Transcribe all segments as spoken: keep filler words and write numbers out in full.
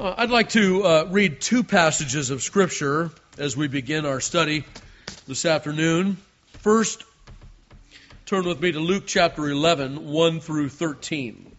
Uh, I'd like to uh, read two passages of Scripture as we begin our study this afternoon. First, turn with me to Luke chapter eleven, one through thirteen.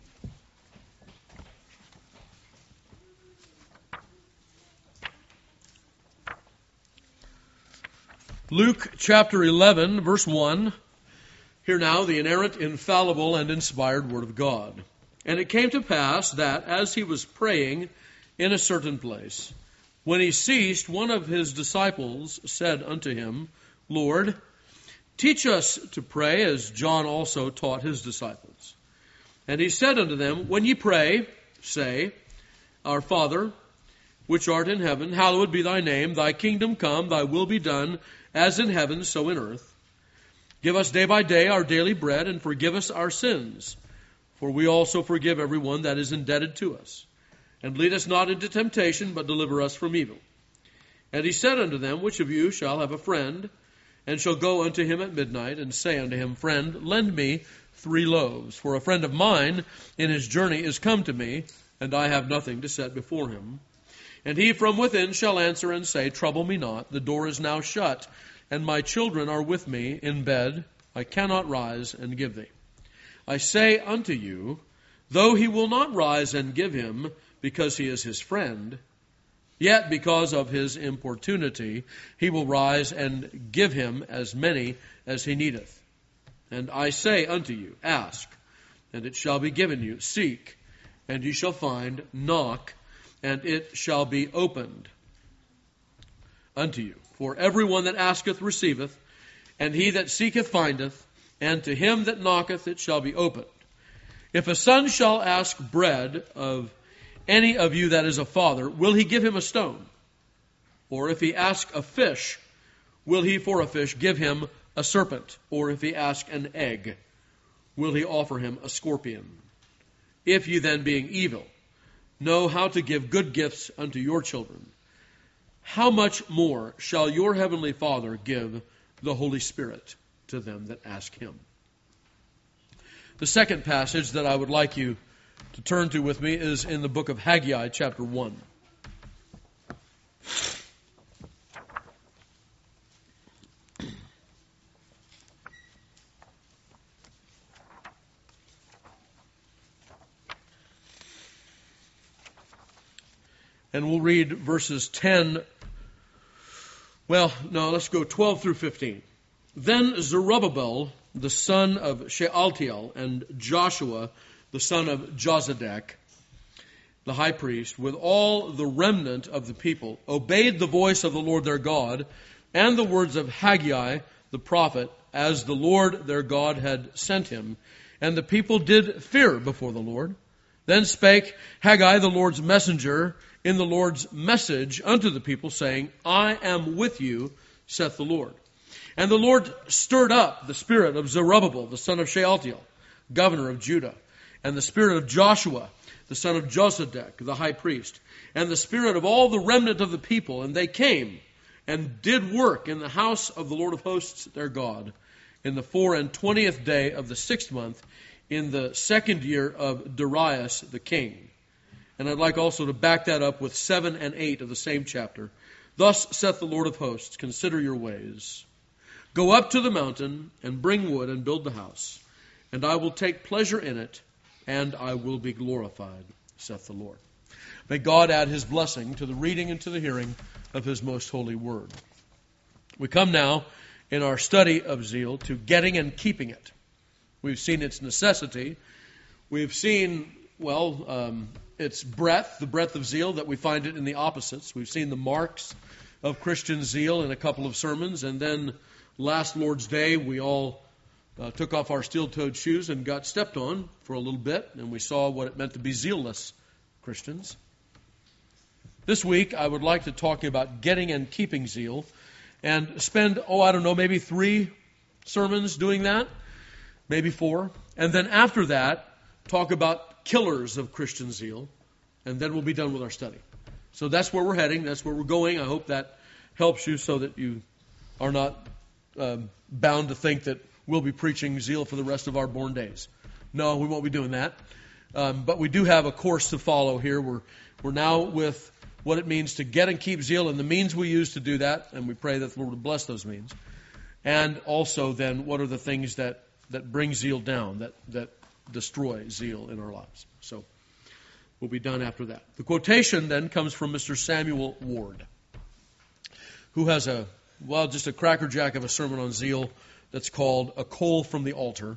Luke chapter eleven, verse one. Hear now the inerrant, infallible, and inspired Word of God. And it came to pass that, as he was praying in a certain place, when he ceased, one of his disciples said unto him, Lord, teach us to pray, as John also taught his disciples. And he said unto them, When ye pray, say, Our Father, which art in heaven, hallowed be thy name. Thy kingdom come, thy will be done, as in heaven, so in earth. Give us day by day our daily bread, and forgive us our sins, for we also forgive everyone that is indebted to us. And lead us not into temptation, but deliver us from evil. And he said unto them, Which of you shall have a friend, and shall go unto him at midnight, and say unto him, Friend, lend me three loaves, for a friend of mine in his journey is come to me, and I have nothing to set before him. And he from within shall answer and say, Trouble me not, the door is now shut, and my children are with me in bed. I cannot rise and give thee. I say unto you, though he will not rise and give him, because he is his friend, yet because of his importunity he will rise and give him as many as he needeth. And I say unto you, Ask, and it shall be given you. Seek, and ye shall find. Knock, and it shall be opened unto you. For everyone that asketh receiveth, and he that seeketh findeth, and to him that knocketh it shall be opened. If a son shall ask bread of any of you that is a father, will he give him a stone? Or if he ask a fish, will he for a fish give him a serpent? Or if he ask an egg, will he offer him a scorpion? If ye then, being evil, know how to give good gifts unto your children, how much more shall your heavenly Father give the Holy Spirit to them that ask him? The second passage that I would like you to turn to with me is in the book of Haggai, chapter one. And we'll read verses ten, well, no, let's go twelve through fifteen. Then Zerubbabel, the son of Shealtiel, and Joshua, the son of Jozadak, the high priest, with all the remnant of the people, obeyed the voice of the Lord their God and the words of Haggai the prophet, as the Lord their God had sent him. And the people did fear before the Lord. Then spake Haggai the Lord's messenger in the Lord's message unto the people, saying, I am with you, saith the Lord. And the Lord stirred up the spirit of Zerubbabel, the son of Shealtiel, governor of Judah, and the spirit of Joshua, the son of Jozadak, the high priest, and the spirit of all the remnant of the people. And they came and did work in the house of the Lord of hosts their God, in the four and twentieth day of the sixth month, in the second year of Darius the king. And I'd like also to back that up with seven and eight of the same chapter. Thus saith the Lord of hosts, Consider your ways. Go up to the mountain, and bring wood, and build the house. And I will take pleasure in it, and I will be glorified, saith the Lord. May God add his blessing to the reading and to the hearing of his most holy word. We come now in our study of zeal to getting and keeping it. We've seen its necessity. We've seen, well, um, its breadth, the breadth of zeal, that we find it in the opposites. We've seen the marks of Christian zeal in a couple of sermons, and then last Lord's Day, we all uh, took off our steel-toed shoes and got stepped on for a little bit, and we saw what it meant to be zealless Christians. This week, I would like to talk about getting and keeping zeal, and spend, oh, I don't know, maybe three sermons doing that, maybe four, and then after that, talk about killers of Christian zeal, and then we'll be done with our study. So that's where we're heading, that's where we're going. I hope that helps you so that you are not Um, bound to think that we'll be preaching zeal for the rest of our born days. No, we won't be doing that. Um, but we do have a course to follow here. We're We're now with what it means to get and keep zeal and the means we use to do that, and we pray that the Lord would bless those means. And also then, what are the things that, that bring zeal down, that, that destroy zeal in our lives. So we'll be done after that. The quotation then comes from Mister Samuel Ward, who has a, well, just a crackerjack of a sermon on zeal that's called A Coal from the Altar.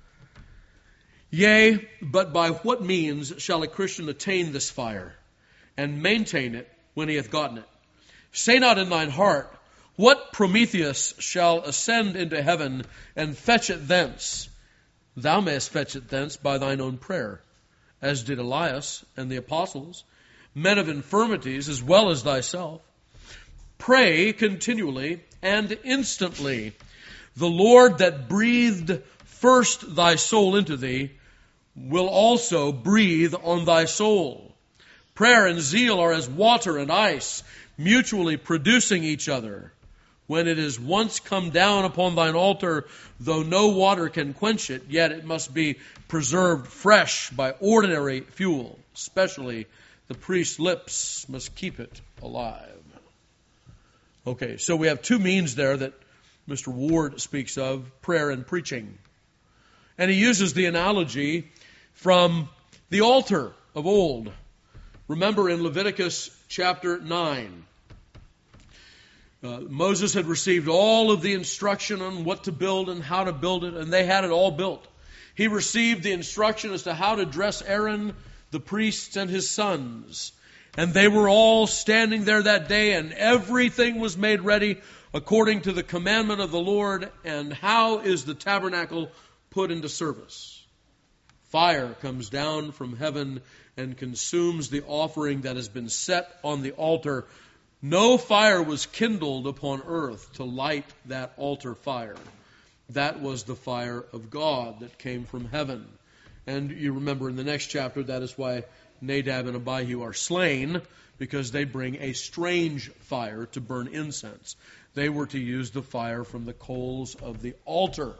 Yea, but by what means shall a Christian attain this fire, and maintain it when he hath gotten it? Say not in thine heart, what Prometheus shall ascend into heaven, and fetch it thence? Thou mayest fetch it thence by thine own prayer, as did Elias and the apostles, men of infirmities as well as thyself. Pray continually and instantly. The Lord that breathed first thy soul into thee will also breathe on thy soul. Prayer and zeal are as water and ice, mutually producing each other. When it is once come down upon thine altar, though no water can quench it, yet it must be preserved fresh by ordinary fuel. Especially the priest's lips must keep it alive. Okay, so we have two means there that Mister Ward speaks of, prayer and preaching. And he uses the analogy from the altar of old. Remember in Leviticus chapter nine, uh, Moses had received all of the instruction on what to build and how to build it, and they had it all built. He received the instruction as to how to dress Aaron, the priests, and his sons. And they were all standing there that day, and everything was made ready according to the commandment of the Lord. And how is the tabernacle put into service? Fire comes down from heaven and consumes the offering that has been set on the altar. No fire was kindled upon earth to light that altar fire. That was the fire of God that came from heaven. And you remember in the next chapter, that is why Nadab and Abihu are slain, because they bring a strange fire to burn incense. They were to use the fire from the coals of the altar.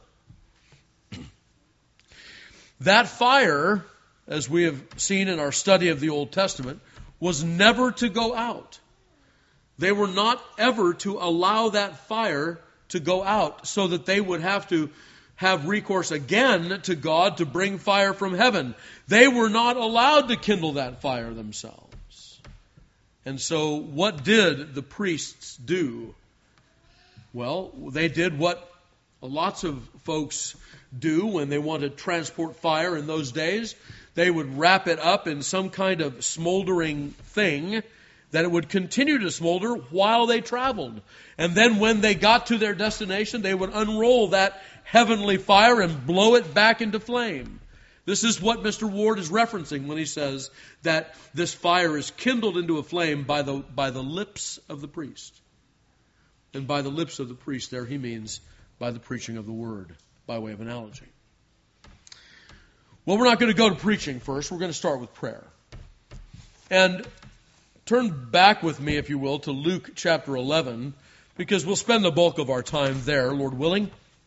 That fire, as we have seen in our study of the Old Testament, was never to go out. They were not ever to allow that fire to go out so that they would have to have recourse again to God to bring fire from heaven. They were not allowed to kindle that fire themselves. And so what did the priests do? Well, they did what lots of folks do when they want to transport fire in those days. They would wrap it up in some kind of smoldering thing that it would continue to smolder while they traveled. And then when they got to their destination, they would unroll that heavenly fire and blow it back into flame. This is what Mister Ward is referencing when he says that this fire is kindled into a flame by the, by the lips of the priest. And by the lips of the priest there he means by the preaching of the word, by way of analogy. Well, we're not going to go to preaching first. We're going to start with prayer. And turn back with me, if you will, to Luke chapter eleven, because we'll spend the bulk of our time there, Lord willing.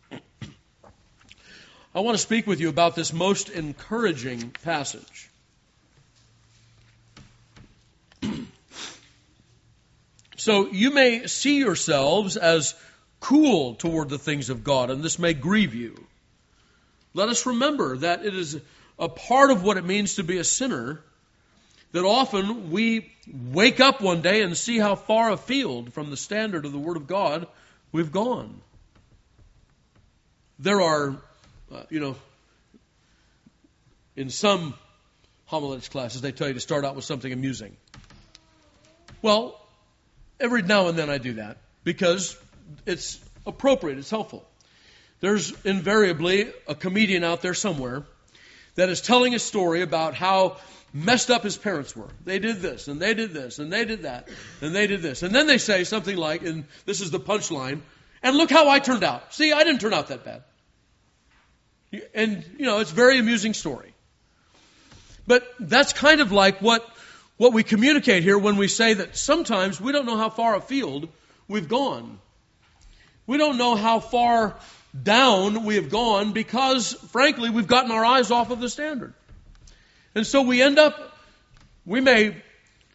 I want to speak with you about this most encouraging passage. So you may see yourselves as cool toward the things of God, and this may grieve you. Let us remember that it is a part of what it means to be a sinner that often we wake up one day and see how far afield from the standard of the Word of God we've gone. There are, uh, you know, in some homiletics classes they tell you to start out with something amusing. Well, every now and then I do that because it's appropriate, it's helpful. There's invariably a comedian out there somewhere that is telling a story about how messed up his parents were. They did this, and they did this, and they did that, and they did this. And then they say something like, and this is the punchline, and look how I turned out. See, I didn't turn out that bad. And, you know, it's a very amusing story. But that's kind of like what, what we communicate here when we say that sometimes we don't know how far afield we've gone. We don't know how far down we have gone because, frankly, we've gotten our eyes off of the standard. And so we end up, we may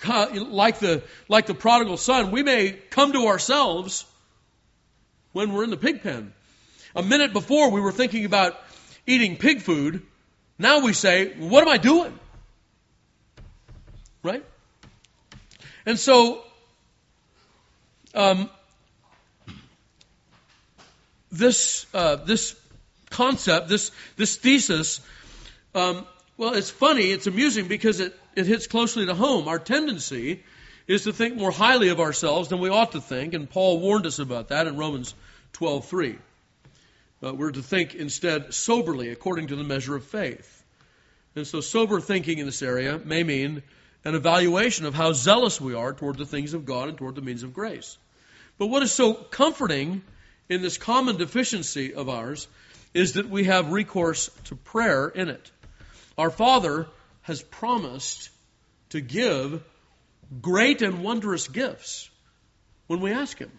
like the, like the prodigal son, we may come to ourselves when we're in the pig pen. A minute before we were thinking about eating pig food. Now we say, what am I doing? Right? And so, um, this uh, this concept, this this thesis, um, well, it's funny, it's amusing because it, it hits closely to home. Our tendency is to think more highly of ourselves than we ought to think, and Paul warned us about that in Romans twelve three. Uh, we're to think instead soberly, according to the measure of faith. And so sober thinking in this area may mean an evaluation of how zealous we are toward the things of God and toward the means of grace. But what is so comforting in this common deficiency of ours is that we have recourse to prayer in it. Our Father has promised to give great and wondrous gifts when we ask Him.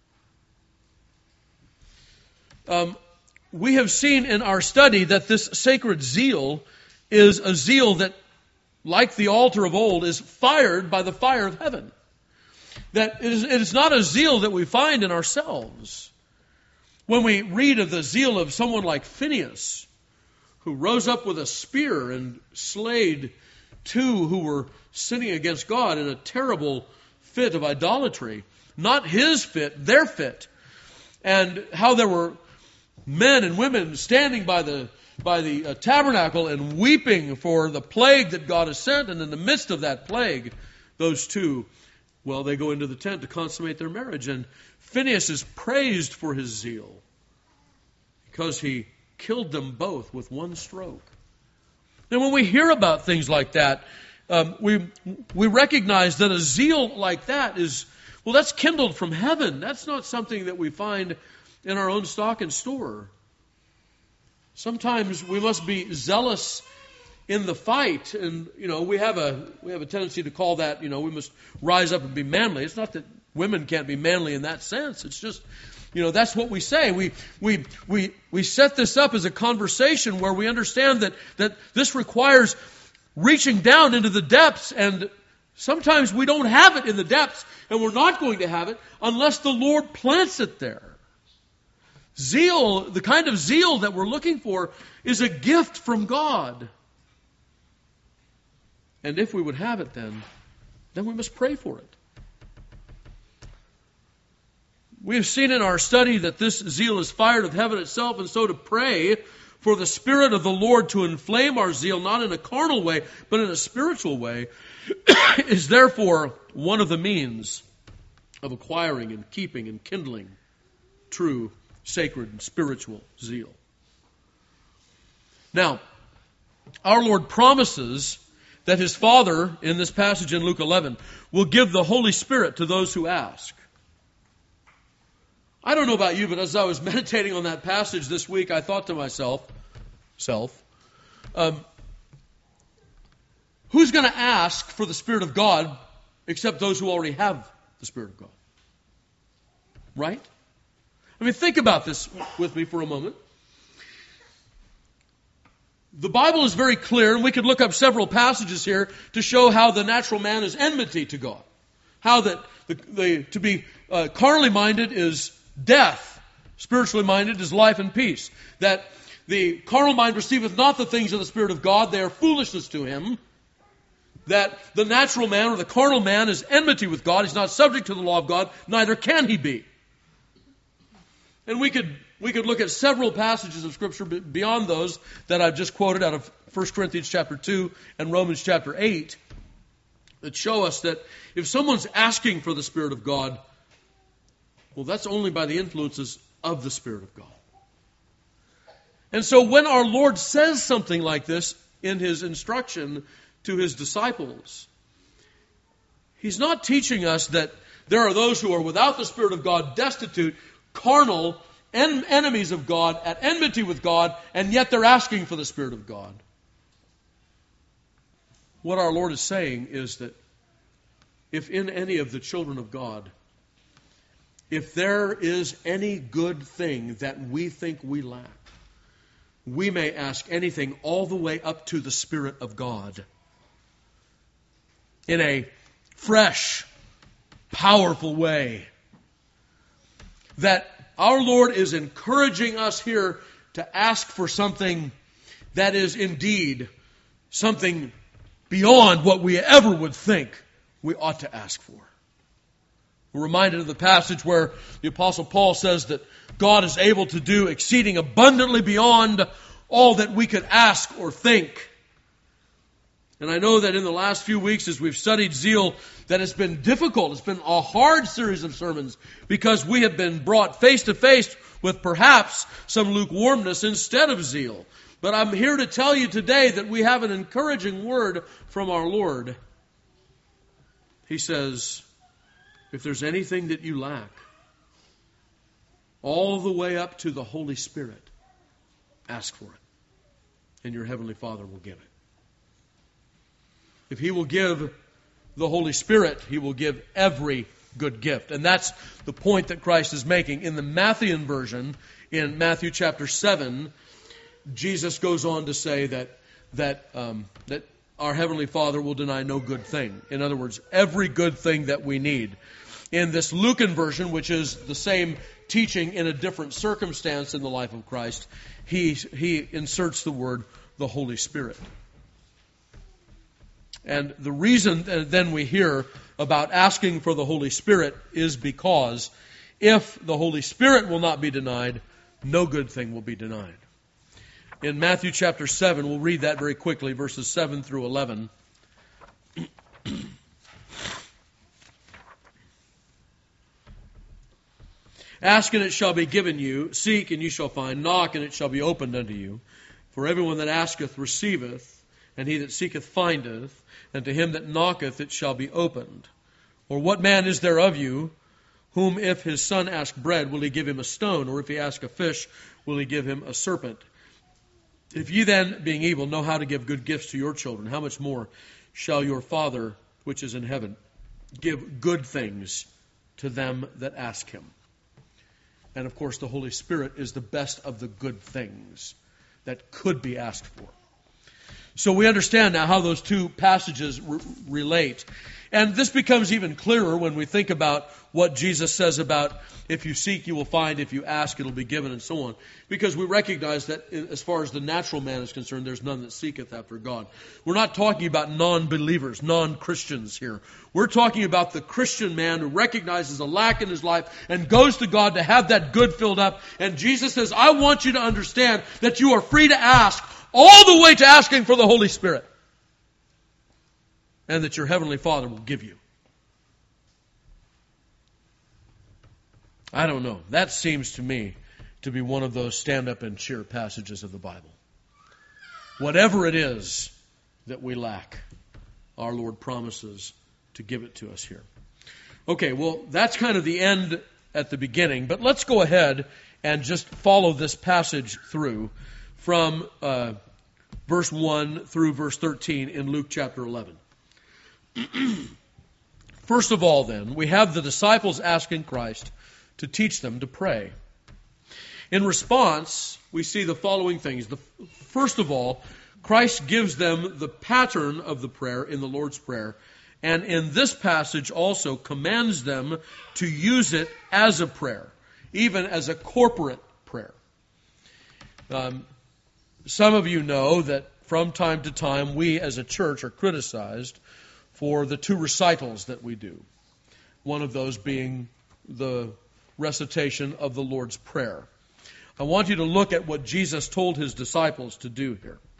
Um, we have seen in our study that this sacred zeal is a zeal that, like the altar of old, is fired by the fire of heaven. That it is, it is not a zeal that we find in ourselves. When we read of the zeal of someone like Phinehas, who rose up with a spear and slayed two who were sinning against God in a terrible fit of idolatry, not his fit, their fit, and how there were men and women standing by the by the uh, tabernacle and weeping for the plague that God has sent, and in the midst of that plague, those two, well, they go into the tent to consummate their marriage, and Phinehas is praised for his zeal because he killed them both with one stroke. And when we hear about things like that, um, we we recognize that a zeal like that is, well, that's kindled from heaven. That's not something that we find in our own stock and store. Sometimes we must be zealous in the fight, and you know we have a we have a tendency to call that, you know, we must rise up and be manly. It's not that women can't be manly in that sense. It's just, you know, that's what we say. We we we we set this up as a conversation where we understand that that this requires reaching down into the depths, and sometimes we don't have it in the depths, and we're not going to have it unless the Lord plants it there. Zeal, the kind of zeal that we're looking for, is a gift from God. And if we would have it then, then we must pray for it. We have seen in our study that this zeal is fired of heaven itself, and so to pray for the Spirit of the Lord to inflame our zeal, not in a carnal way, but in a spiritual way, is therefore one of the means of acquiring and keeping and kindling true sacred and spiritual zeal. Now, our Lord promises that His Father, in this passage in Luke eleven, will give the Holy Spirit to those who ask. I don't know about you, but as I was meditating on that passage this week, I thought to myself, self, um, who's going to ask for the Spirit of God except those who already have the Spirit of God? Right? I mean, think about this with me for a moment. The Bible is very clear, and we could look up several passages here to show how the natural man is enmity to God. How that the, the, to be uh, carnally minded is death, spiritually minded is life and peace. That the carnal mind receiveth not the things of the Spirit of God, they are foolishness to him. That the natural man or the carnal man is enmity with God, he's not subject to the law of God, neither can he be. And we could we could look at several passages of Scripture beyond those that I've just quoted out of First Corinthians chapter two and Romans chapter eight that show us that if someone's asking for the Spirit of God, well, that's only by the influences of the Spirit of God. And so when our Lord says something like this in His instruction to His disciples, He's not teaching us that there are those who are without the Spirit of God, destitute, carnal, en- enemies of God, at enmity with God, and yet they're asking for the Spirit of God. What our Lord is saying is that if in any of the children of God, if there is any good thing that we think we lack, we may ask anything all the way up to the Spirit of God in a fresh, powerful way. That our Lord is encouraging us here to ask for something that is indeed something beyond what we ever would think we ought to ask for. We're reminded of the passage where the Apostle Paul says that God is able to do exceeding abundantly beyond all that we could ask or think. And I know that in the last few weeks as we've studied zeal, that it's been difficult. It's been a hard series of sermons because we have been brought face to face with perhaps some lukewarmness instead of zeal. But I'm here to tell you today that we have an encouraging word from our Lord. He says, if there's anything that you lack, all the way up to the Holy Spirit, ask for it. And your Heavenly Father will give it. If He will give the Holy Spirit, He will give every good gift. And that's the point that Christ is making. In the Matthean version, in Matthew chapter seven, Jesus goes on to say that that um, that our Heavenly Father will deny no good thing. In other words, every good thing that we need. In this Lucan version, which is the same teaching in a different circumstance in the life of Christ, he he inserts the word the Holy Spirit. And the reason then we hear about asking for the Holy Spirit is because if the Holy Spirit will not be denied, no good thing will be denied. In Matthew chapter seven, we'll read that very quickly, verses seven through eleven. Ask and it shall be given you. Seek and you shall find. Knock and it shall be opened unto you. For everyone that asketh receiveth, and he that seeketh findeth, and to him that knocketh it shall be opened. Or what man is there of you, whom if his son ask bread, will he give him a stone? Or if he ask a fish, will he give him a serpent? If ye then, being evil, know how to give good gifts to your children, how much more shall your Father, which is in heaven, give good things to them that ask Him? And of course, the Holy Spirit is the best of the good things that could be asked for. So we understand now how those two passages re- relate. And this becomes even clearer when we think about what Jesus says about if you seek, you will find, if you ask, it will be given, and so on. Because we recognize that as far as the natural man is concerned, there's none that seeketh after God. We're not talking about non-believers, non-Christians here. We're talking about the Christian man who recognizes a lack in his life and goes to God to have that good filled up. And Jesus says, I want you to understand that you are free to ask, all the way to asking for the Holy Spirit. And that your Heavenly Father will give you. I don't know. That seems to me to be one of those stand up and cheer passages of the Bible. Whatever it is that we lack, our Lord promises to give it to us here. Okay, well, that's kind of the end at the beginning. But let's go ahead and just follow this passage through from uh, verse one through verse thirteen in Luke chapter eleven. First of all, then, we have the disciples asking Christ to teach them to pray. In response, we see the following things. The, first of all, Christ gives them the pattern of the prayer in the Lord's Prayer, and in this passage also commands them to use it as a prayer, even as a corporate prayer. Um, some of you know that from time to time we as a church are criticized for the two recitals that we do. One of those being the recitation of the Lord's Prayer. I want you to look at what Jesus told His disciples to do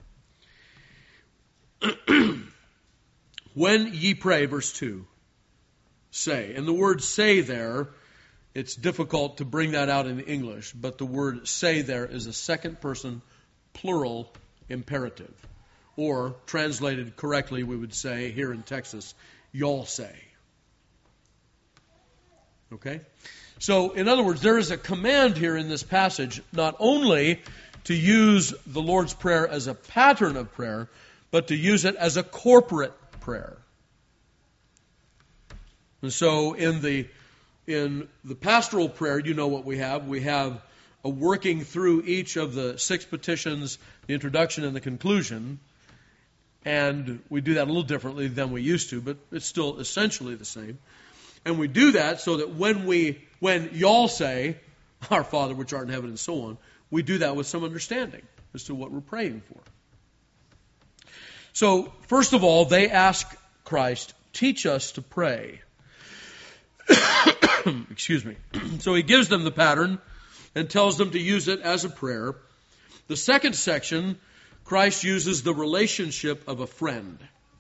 here. When ye pray, verse two, say. And the word say there, it's difficult to bring that out in English, but the word say there is a second person plural imperative. Or, translated correctly, we would say, here in Texas, y'all say. Okay? So, in other words, there is a command here in this passage not only to use the Lord's Prayer as a pattern of prayer, but to use it as a corporate prayer. And so, in the in the pastoral prayer, you know what we have. We have a working through each of the six petitions, the introduction and the conclusion. And we do that a little differently than we used to, but it's still essentially the same. And we do that so that when we, when y'all say, Our Father which art in heaven, and so on, we do that with some understanding as to what we're praying for. So, first of all, they ask Christ, teach us to pray. Excuse me. So he gives them the pattern and tells them to use it as a prayer. The second section, Christ uses the relationship of a friend.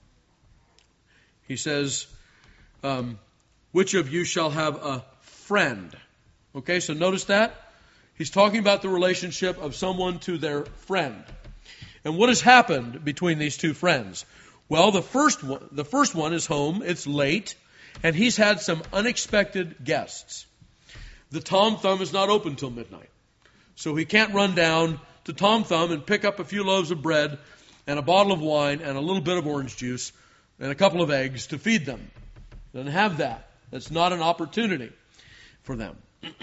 He says, um, which of you shall have a friend? Okay, so notice that. He's talking about the relationship of someone to their friend. And what has happened between these two friends? Well, the first one, the first one is home. It's late, and he's had some unexpected guests. The Tom Thumb is not open till midnight. So he can't run down to Tom Thumb and pick up a few loaves of bread and a bottle of wine and a little bit of orange juice and a couple of eggs to feed them. Doesn't have that. That's not an opportunity for them.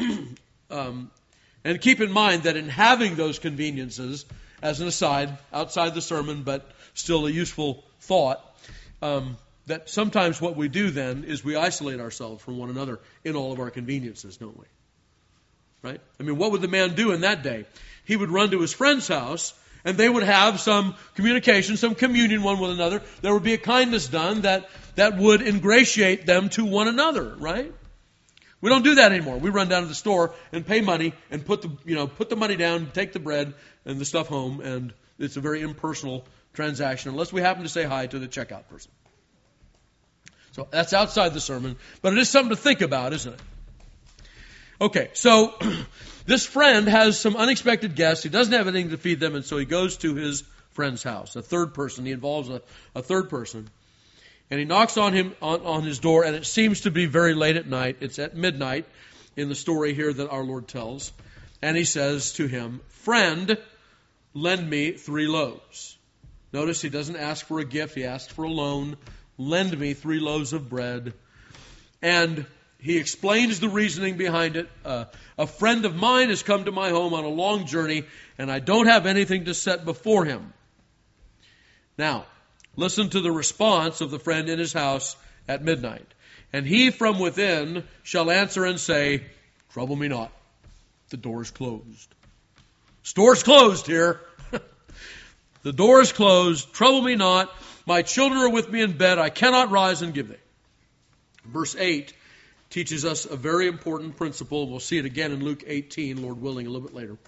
um, and keep in mind that in having those conveniences, as an aside, outside the sermon, but still a useful thought, um, that sometimes what we do then is we isolate ourselves from one another in all of our conveniences, don't we? Right? I mean, what would the man do in that day? He would run to his friend's house, and they would have some communication, some communion one with another. There would be a kindness done that, that would ingratiate them to one another, right? We don't do that anymore. We run down to the store and pay money and put the, you know, put the money down, take the bread and the stuff home, and it's a very impersonal transaction unless we happen to say hi to the checkout person. So that's outside the sermon, but it is something to think about, isn't it? Okay, so this friend has some unexpected guests. He doesn't have anything to feed them, and so he goes to his friend's house, a third person. He involves a, a third person. And he knocks on him on, on his door, and it seems to be very late at night. It's at midnight in the story here that our Lord tells. And he says to him, "Friend, lend me three loaves." Notice he doesn't ask for a gift. He asks for a loan. Lend me three loaves of bread. And he explains the reasoning behind it. Uh, a friend of mine has come to my home on a long journey, and I don't have anything to set before him. Now, listen to the response of the friend in his house at midnight. And he from within shall answer and say, "Trouble me not. The door is closed." Store's closed here. The door is closed. Trouble me not. My children are with me in bed. I cannot rise and give thee. Verse eight teaches us a very important principle. We'll see it again in Luke eighteen, Lord willing, a little bit later.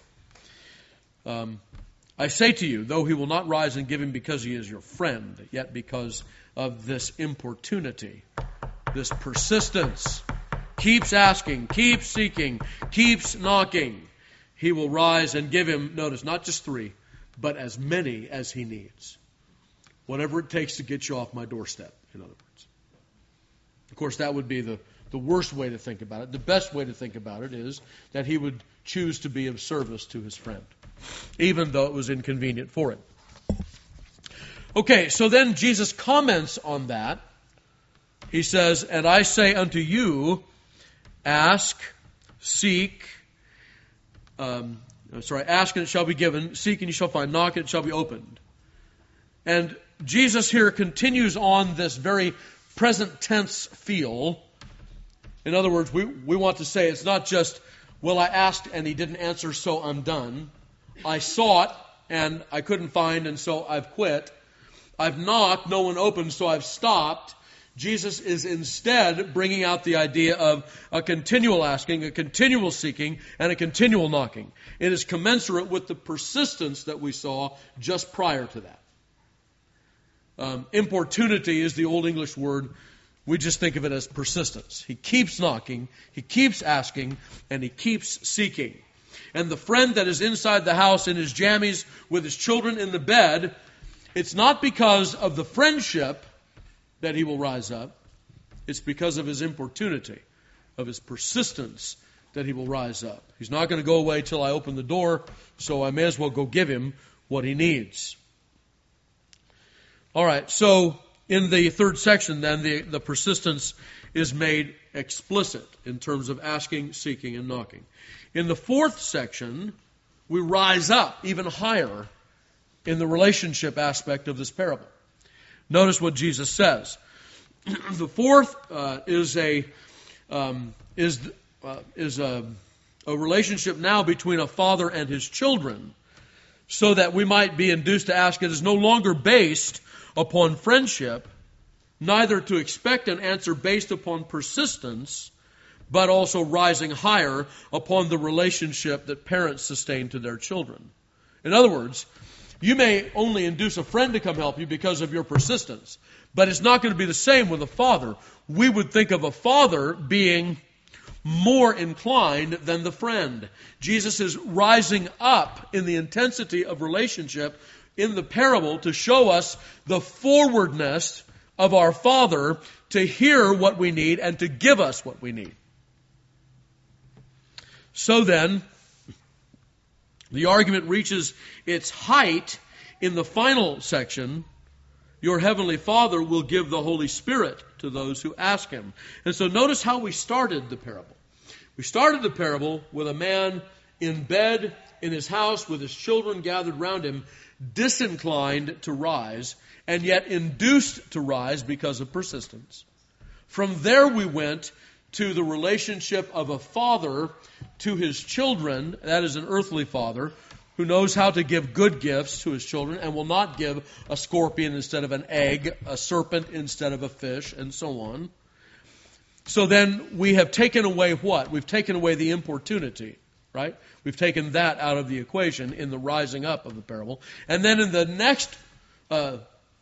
Um, I say to you, though he will not rise and give him because he is your friend, yet because of this importunity, this persistence, keeps asking, keeps seeking, keeps knocking, he will rise and give him, notice, not just three, but as many as he needs. Whatever it takes to get you off my doorstep, in other words. Of course, that would be the, the worst way to think about it. The best way to think about it is that he would choose to be of service to his friend, even though it was inconvenient for him. Okay, so then Jesus comments on that. He says, "And I say unto you, ask, seek, um, sorry, ask and it shall be given, seek and you shall find, knock and it shall be opened." And Jesus here continues on this very present tense feel. In other words, we, we want to say it's not just, well, I asked and he didn't answer, so I'm done. I sought and I couldn't find, and so I've quit. I've knocked, no one opened, so I've stopped. Jesus is instead bringing out the idea of a continual asking, a continual seeking, and a continual knocking. It is commensurate with the persistence that we saw just prior to that. Um, importunity is the Old English word. We just think of it as persistence. He keeps knocking, he keeps asking, and he keeps seeking. And the friend that is inside the house in his jammies with his children in the bed, it's not because of the friendship that he will rise up. It's because of his importunity, of his persistence that he will rise up. He's not going to go away till I open the door, so I may as well go give him what he needs. All right, so in the third section then, the, the persistence is made explicit in terms of asking, seeking, and knocking. In the fourth section, we rise up even higher in the relationship aspect of this parable. Notice what Jesus says. The fourth uh, is a um, is uh, is a, a relationship now between a father and his children, so that we might be induced to ask, it is no longer based upon friendship, neither to expect an answer based upon persistence, but also rising higher upon the relationship that parents sustain to their children. In other words, you may only induce a friend to come help you because of your persistence, but it's not going to be the same with a father. We would think of a father being more inclined than the friend. Jesus is rising up in the intensity of relationship in the parable to show us the forwardness of our Father to hear what we need and to give us what we need. So then, the argument reaches its height in the final section. Your heavenly Father will give the Holy Spirit to those who ask Him. And so notice how we started the parable. We started the parable with a man in bed in his house with his children gathered round him, disinclined to rise, and yet induced to rise because of persistence. From there we went to the relationship of a father to his children, that is an earthly father, who knows how to give good gifts to his children and will not give a scorpion instead of an egg, a serpent instead of a fish, and so on. So then we have taken away what? We've taken away the importunity, right? We've taken that out of the equation in the rising up of the parable. And then in the next uh,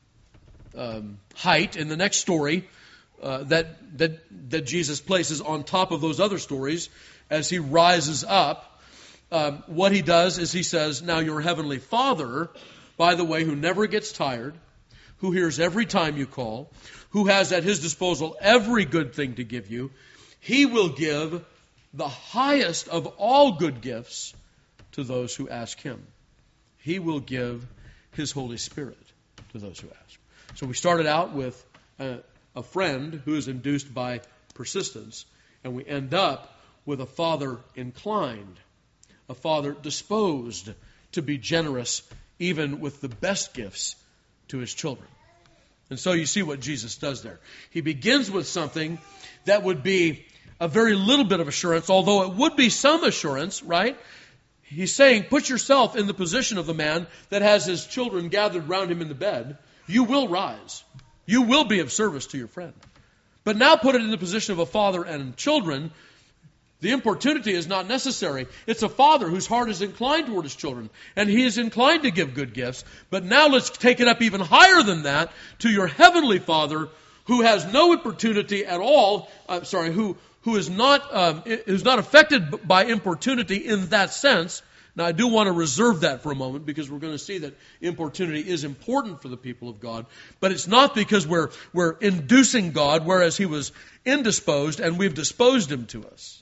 um, height, in the next story, uh, that, that, that Jesus places on top of those other stories as he rises up, Um, what he does is he says, now your heavenly Father, by the way, who never gets tired, who hears every time you call, who has at his disposal every good thing to give you, he will give the highest of all good gifts to those who ask him. He will give his Holy Spirit to those who ask. So we started out with a, a friend who is induced by persistence, and we end up with a father inclined, a father disposed to be generous even with the best gifts to his children. And so you see what Jesus does there. He begins with something that would be a very little bit of assurance, although it would be some assurance, right? He's saying, put yourself in the position of the man that has his children gathered round him in the bed. You will rise. You will be of service to your friend. But now put it in the position of a father and children. The importunity is not necessary. It's a father whose heart is inclined toward his children, and he is inclined to give good gifts. But now let's take it up even higher than that to your heavenly Father, who has no importunity at all. I'm sorry, who who is not um, is not affected by importunity in that sense. Now, I do want to reserve that for a moment because we're going to see that importunity is important for the people of God. But it's not because we're we're inducing God, whereas he was indisposed and we've disposed him to us.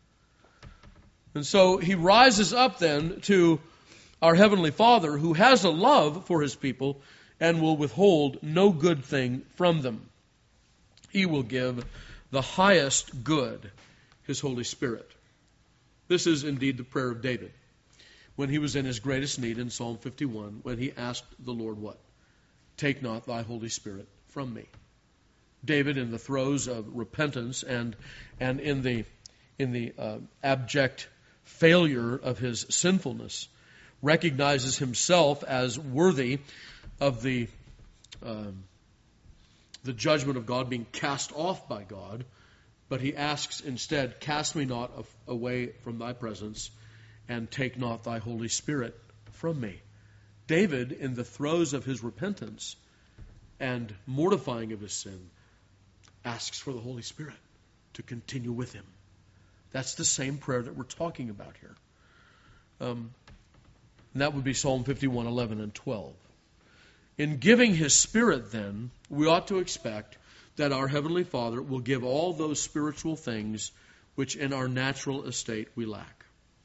And so he rises up then to our Heavenly Father, who has a love for his people and will withhold no good thing from them. He will give the highest good, his Holy Spirit. This is indeed the prayer of David when he was in his greatest need in Psalm fifty-one, when he asked the Lord what? Take not thy Holy Spirit from me. David, in the throes of repentance and and in the in the uh, abject failure of his sinfulness, recognizes himself as worthy of the um, the judgment of God, being cast off by God, but he asks instead, cast me not away from thy presence, and take not thy Holy Spirit from me. David, in the throes of his repentance and mortifying of his sin, asks for the Holy Spirit to continue with him. That's the same prayer that we're talking about here. Um, and that would be Psalm fifty-one, eleven, and twelve. In giving his Spirit, then, we ought to expect that our Heavenly Father will give all those spiritual things which in our natural estate we lack.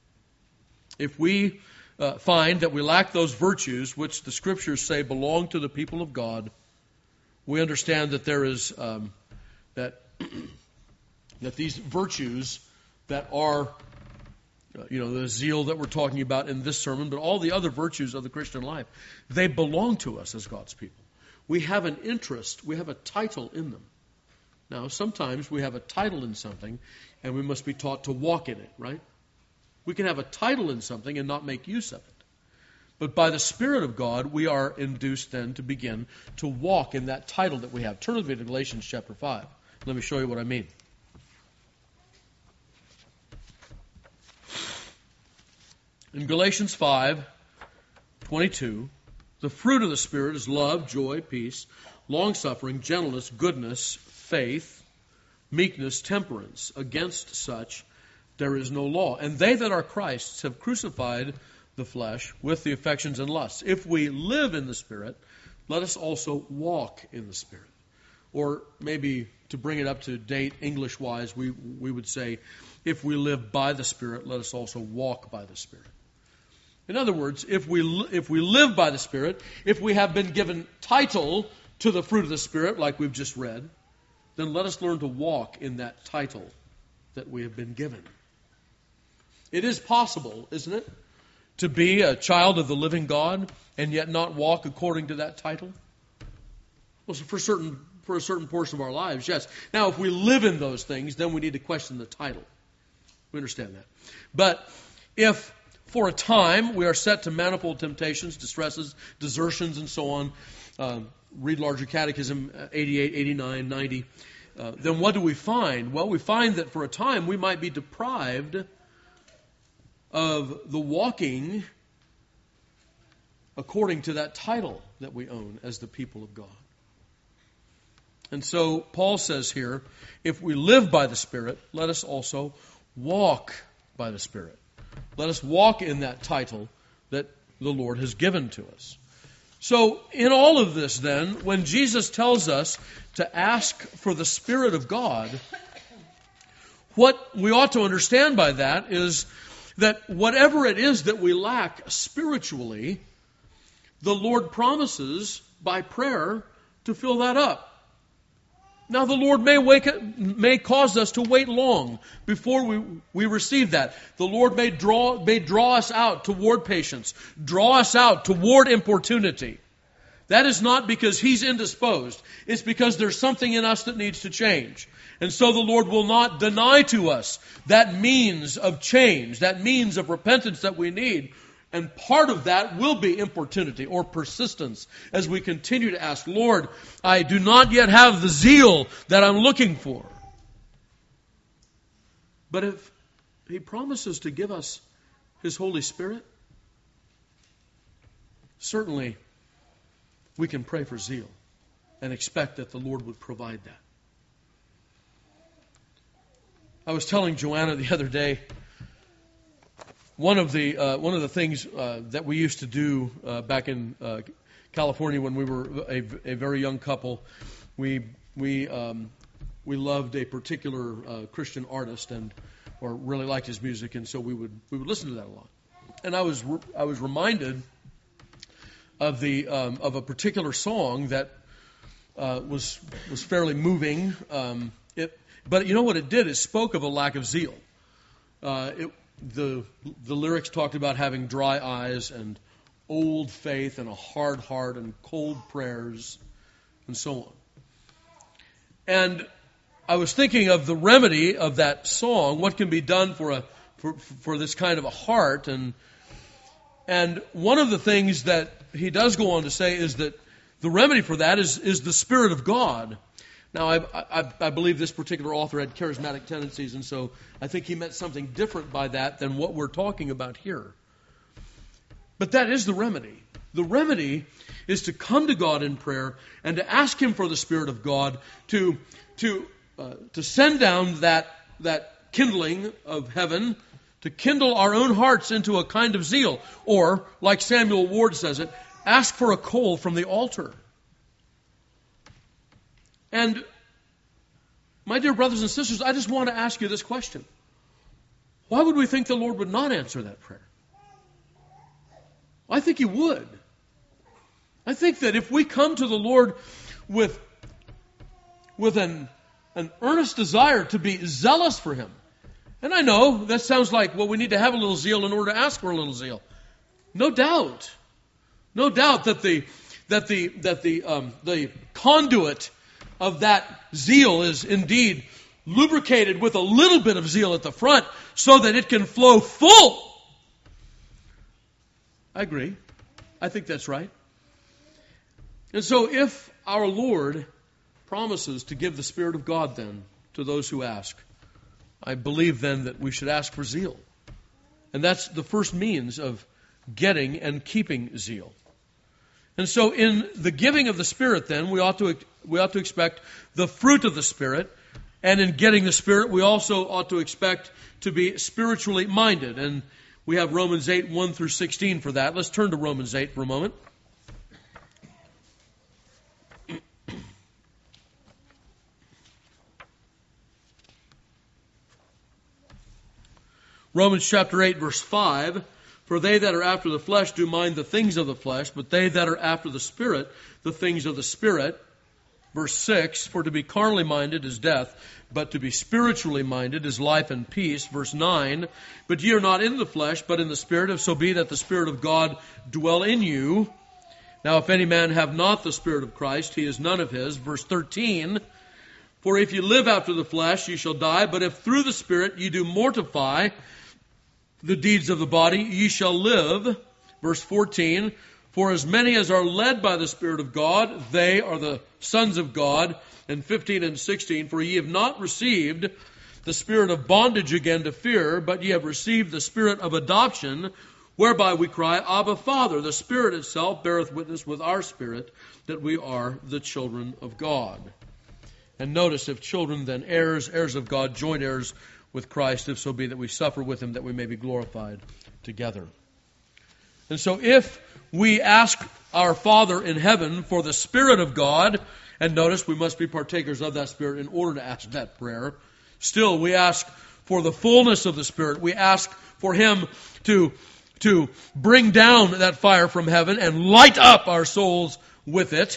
If we uh, find that we lack those virtues which the Scriptures say belong to the people of God, we understand that there is um, that that these virtues that are, uh, you know, the zeal that we're talking about in this sermon, but all the other virtues of the Christian life, they belong to us as God's people. We have an interest. We have a title in them. Now, sometimes we have a title in something, and we must be taught to walk in it, right? We can have a title in something and not make use of it. But by the Spirit of God, we are induced then to begin to walk in that title that we have. Turn with me to Galatians chapter five. Let me show you what I mean. In Galatians five twenty-two, the fruit of the Spirit is love, joy, peace, long-suffering, gentleness, goodness, faith, meekness, temperance. Against such there is no law. And they that are Christ's have crucified the flesh with the affections and lusts. If we live in the Spirit, let us also walk in the Spirit. Or maybe to bring it up to date English-wise, we, we would say, if we live by the Spirit, let us also walk by the Spirit. In other words, if we if we live by the Spirit, if we have been given title to the fruit of the Spirit, like we've just read, then let us learn to walk in that title that we have been given. It is possible, isn't it, to be a child of the living God and yet not walk according to that title? Well, so for certain for a certain portion of our lives, yes. Now, if we live in those things, then we need to question the title. We understand that. But if for a time we are set to manifold temptations, distresses, desertions, and so on, uh, read Larger Catechism eighty-eight, eighty-nine, ninety, uh, then what do we find? Well, we find that for a time we might be deprived of the walking according to that title that we own as the people of God. And so Paul says here, if we live by the Spirit, let us also walk by the Spirit. Let us walk in that title that the Lord has given to us. So in all of this then, when Jesus tells us to ask for the Spirit of God, what we ought to understand by that is that whatever it is that we lack spiritually, the Lord promises by prayer to fill that up. Now the Lord may wake, may cause us to wait long before we, we receive that. The Lord may draw, may draw us out toward patience, draw us out toward importunity. That is not because He's indisposed. It's because there's something in us that needs to change. And so the Lord will not deny to us that means of change, that means of repentance that we need. And part of that will be importunity or persistence as we continue to ask, Lord, I do not yet have the zeal that I'm looking for. But if He promises to give us His Holy Spirit, certainly we can pray for zeal and expect that the Lord would provide that. I was telling Joanna the other day, one of the uh, one of the things uh, that we used to do uh, back in uh, California when we were a, a very young couple, we we um, we loved a particular uh, Christian artist and or really liked his music, and so we would we would listen to that a lot. And I was re- I was reminded of the um, of a particular song that uh, was was fairly moving. Um, it But you know what it did? It spoke of a lack of zeal. Uh, it, the the lyrics talked about having dry eyes and old faith and a hard heart and cold prayers and so on. And I was thinking of the remedy of that song. What can be done for a for for this kind of a heart? And and one of the things that he does go on to say is that the remedy for that is is the Spirit of God. Now, I, I, I believe this particular author had charismatic tendencies, and so I think he meant something different by that than what we're talking about here. But that is the remedy. The remedy is to come to God in prayer and to ask Him for the Spirit of God to to uh, to send down that that kindling of heaven, to kindle our own hearts into a kind of zeal, or, like Samuel Ward says it, ask for a coal from the altar. And, my dear brothers and sisters, I just want to ask you this question. Why would we think the Lord would not answer that prayer? I think He would. I think that if we come to the Lord with, with an, an earnest desire to be zealous for Him, and I know that sounds like, well, we need to have a little zeal in order to ask for a little zeal. No doubt. No doubt that the that the that the um, the conduit of that zeal is indeed lubricated with a little bit of zeal at the front so that it can flow full. I agree. I think that's right. And so if our Lord promises to give the Spirit of God then to those who ask, I believe then that we should ask for zeal. And that's the first means of getting and keeping zeal. And so in the giving of the Spirit then, we ought to we ought to expect the fruit of the Spirit. And in getting the Spirit, we also ought to expect to be spiritually minded. And we have Romans eight, one through sixteen for that. Let's turn to Romans eight for a moment. Romans chapter eight, verse five, for they that are after the flesh do mind the things of the flesh, but they that are after the Spirit, the things of the Spirit. Verse six, for to be carnally minded is death, but to be spiritually minded is life and peace. Verse nine, but ye are not in the flesh, but in the Spirit, if so be that the Spirit of God dwell in you. Now if any man have not the Spirit of Christ, he is none of his. Verse thirteen, for if you live after the flesh, you shall die, but if through the Spirit ye do mortify the deeds of the body, ye shall live. Verse fourteen, for as many as are led by the Spirit of God, they are the sons of God. And fifteen and sixteen, for ye have not received the spirit of bondage again to fear, but ye have received the Spirit of adoption, whereby we cry, Abba, Father. The Spirit itself beareth witness with our spirit that we are the children of God. And notice, if children, then heirs, heirs of God, joint heirs with Christ, if so be that we suffer with him, that we may be glorified together. And so if we ask our Father in heaven for the Spirit of God, and notice we must be partakers of that Spirit in order to ask that prayer, still we ask for the fullness of the Spirit. We ask for him to, to bring down that fire from heaven and light up our souls with it.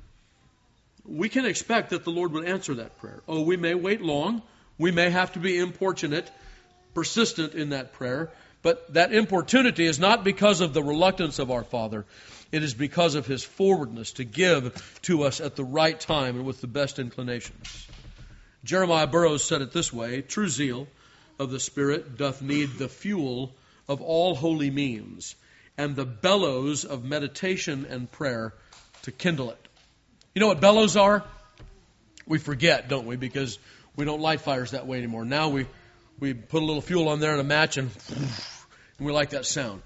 We can expect that the Lord would answer that prayer. Oh, we may wait long. We may have to be importunate, persistent in that prayer. But that importunity is not because of the reluctance of our Father. It is because of his forwardness to give to us at the right time and with the best inclinations. Jeremiah Burroughs said it this way, true zeal of the Spirit doth need the fuel of all holy means, and the bellows of meditation and prayer to kindle it. You know what bellows are? We forget, don't we? Because we don't light fires that way anymore. Now we, we put a little fuel on there and a match and, and we like that sound.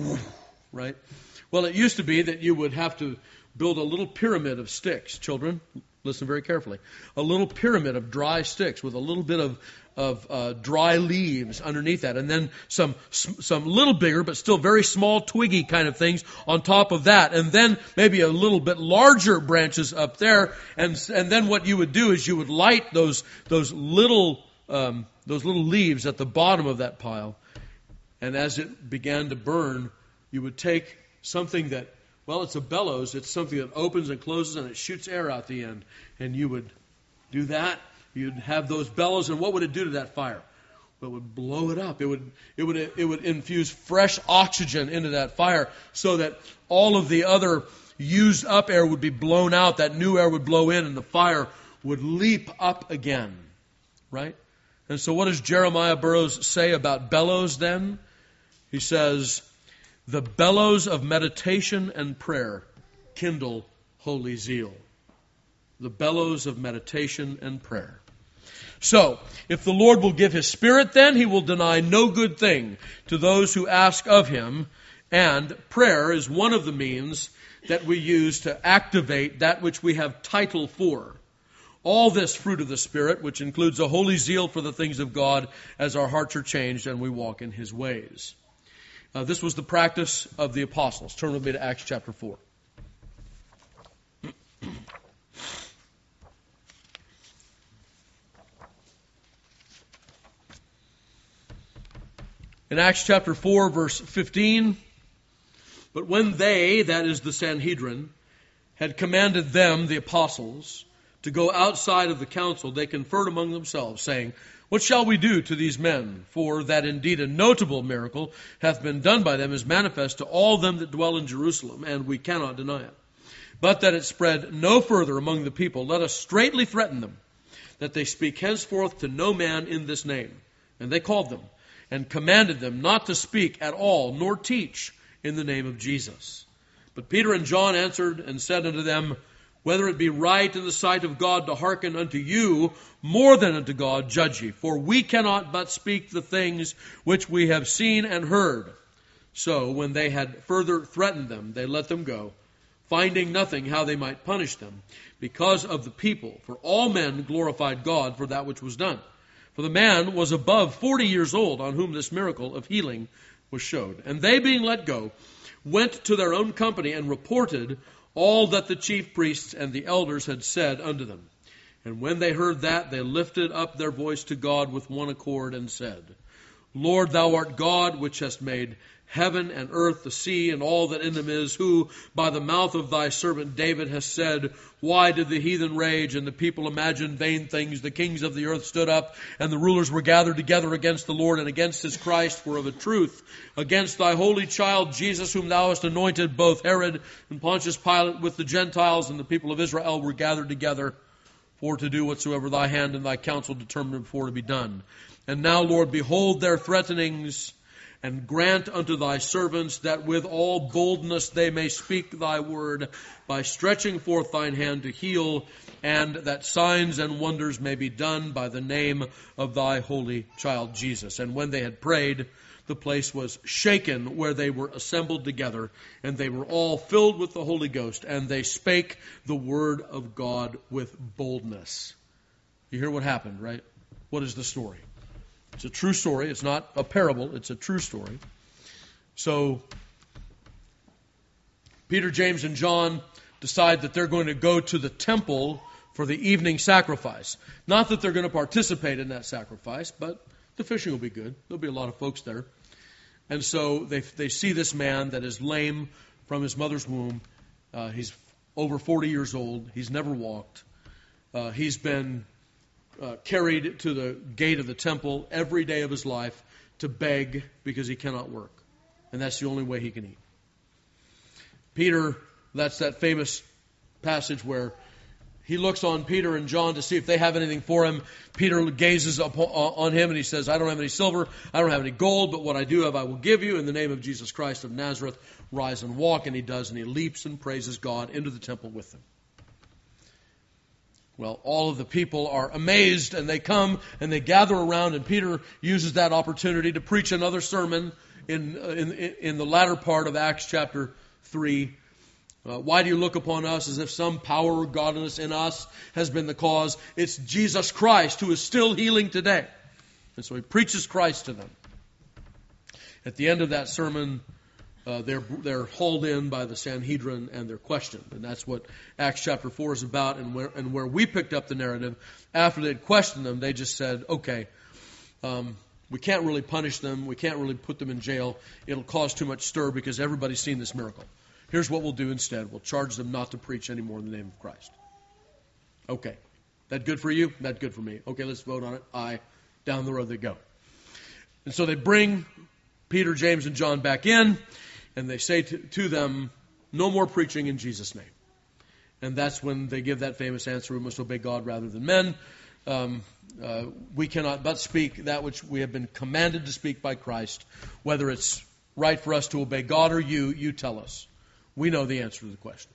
Right? Well, it used to be that you would have to build a little pyramid of sticks. Children, listen very carefully. A little pyramid of dry sticks with a little bit of, of uh, dry leaves underneath that. And then some some little bigger but still very small twiggy kind of things on top of that. And then maybe a little bit larger branches up there. And and then what you would do is you would light those those little um, those little leaves at the bottom of that pile. And as it began to burn, you would take something that, well, it's a bellows. It's something that opens and closes and it shoots air out the end. And you would do that. You'd have those bellows, and what would it do to that fire? Well, it would blow it up. It would it would it would infuse fresh oxygen into that fire so that all of the other used up air would be blown out. That new air would blow in and the fire would leap up again. Right? And so what does Jeremiah Burroughs say about bellows then? He says, the bellows of meditation and prayer kindle holy zeal. The bellows of meditation and prayer. So, if the Lord will give his Spirit, then he will deny no good thing to those who ask of him. And prayer is one of the means that we use to activate that which we have title for. All this fruit of the Spirit, which includes a holy zeal for the things of God as our hearts are changed and we walk in his ways. Uh, this was the practice of the apostles. Turn with me to Acts chapter four. In Acts chapter four, verse fifteen, but when they, that is the Sanhedrin, had commanded them, the apostles, to go outside of the council, they conferred among themselves, saying, what shall we do to these men? For that indeed a notable miracle hath been done by them is manifest to all them that dwell in Jerusalem, and we cannot deny it. But that it spread no further among the people, let us straitly threaten them, that they speak henceforth to no man in this name. And they called them, and commanded them not to speak at all, nor teach in the name of Jesus. But Peter and John answered and said unto them, whether it be right in the sight of God to hearken unto you more than unto God, judge ye. For we cannot but speak the things which we have seen and heard. So when they had further threatened them, they let them go, finding nothing how they might punish them, because of the people. For all men glorified God for that which was done. For the man was above forty years old, on whom this miracle of healing was showed. And they, being let go, went to their own company and reported all that the chief priests and the elders had said unto them. And when they heard that, they lifted up their voice to God with one accord and said, Lord, thou art God, which hast made heaven and earth, the sea, and all that in them is, who by the mouth of thy servant David has said, why did the heathen rage and the people imagine vain things? The kings of the earth stood up, and the rulers were gathered together against the Lord and against his Christ, for of a truth, against thy holy child Jesus, whom thou hast anointed, both Herod and Pontius Pilate with the Gentiles and the people of Israel were gathered together for to do whatsoever thy hand and thy counsel determined before to be done. And now, Lord, behold their threatenings, and grant unto thy servants that with all boldness they may speak thy word by stretching forth thine hand to heal, and that signs and wonders may be done by the name of thy holy child Jesus. And when they had prayed, the place was shaken where they were assembled together, and they were all filled with the Holy Ghost, and they spake the word of God with boldness. You hear what happened, right? What is the story? It's a true story. It's not a parable. It's a true story. So Peter, James, and John decide that they're going to go to the temple for the evening sacrifice. Not that they're going to participate in that sacrifice, but the fishing will be good. There'll be a lot of folks there. And so they they see this man that is lame from his mother's womb. Uh, he's over forty years old. He's never walked. Uh, he's been Uh, carried to the gate of the temple every day of his life to beg because he cannot work. And that's the only way he can eat. Peter, that's that famous passage where he looks on Peter and John to see if they have anything for him. Peter gazes up on him and he says, I don't have any silver, I don't have any gold, but what I do have I will give you. In the name of Jesus Christ of Nazareth, rise and walk. And he does, and he leaps and praises God into the temple with them. Well, all of the people are amazed, and they come and they gather around, and Peter uses that opportunity to preach another sermon in in, in the latter part of Acts chapter three. Uh, why do you look upon us as if some power or godliness in us has been the cause? It's Jesus Christ who is still healing today. And so he preaches Christ to them. At the end of that sermon, Uh, they're they're hauled in by the Sanhedrin and they're questioned. And that's what Acts chapter four is about. And where, and where we picked up the narrative, after they'd questioned them, they just said, okay, um, we can't really punish them. We can't really put them in jail. It'll cause too much stir because everybody's seen this miracle. Here's what we'll do instead. We'll charge them not to preach anymore in the name of Christ. Okay. That good for you? That good for me. Okay, let's vote on it. Aye. Down the road they go. And so they bring Peter, James, and John back in. And they say to, to them, no more preaching in Jesus' name. And that's when they give that famous answer, we must obey God rather than men. Um, uh, we cannot but speak that which we have been commanded to speak by Christ. Whether it's right for us to obey God or you, you tell us. We know the answer to the question.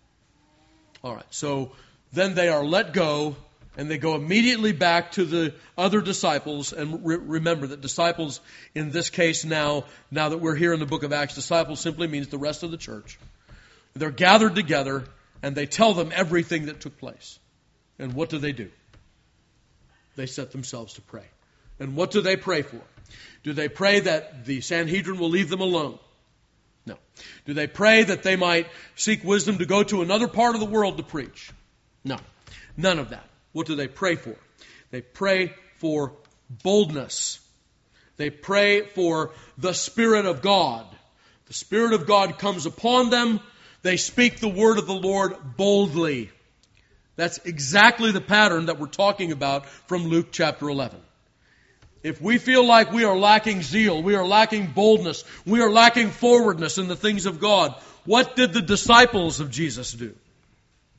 All right, so then they are let go, and they go immediately back to the other disciples. And re- remember that disciples in this case now, now that we're here in the book of Acts, disciples simply means the rest of the church. They're gathered together and they tell them everything that took place. And what do they do? They set themselves to pray. And what do they pray for? Do they pray that the Sanhedrin will leave them alone? No. Do they pray that they might seek wisdom to go to another part of the world to preach? No. None of that. What do they pray for? They pray for boldness. They pray for the Spirit of God. The Spirit of God comes upon them. They speak the word of the Lord boldly. That's exactly the pattern that we're talking about from Luke chapter eleven. If we feel like we are lacking zeal, we are lacking boldness, we are lacking forwardness in the things of God, what did the disciples of Jesus do?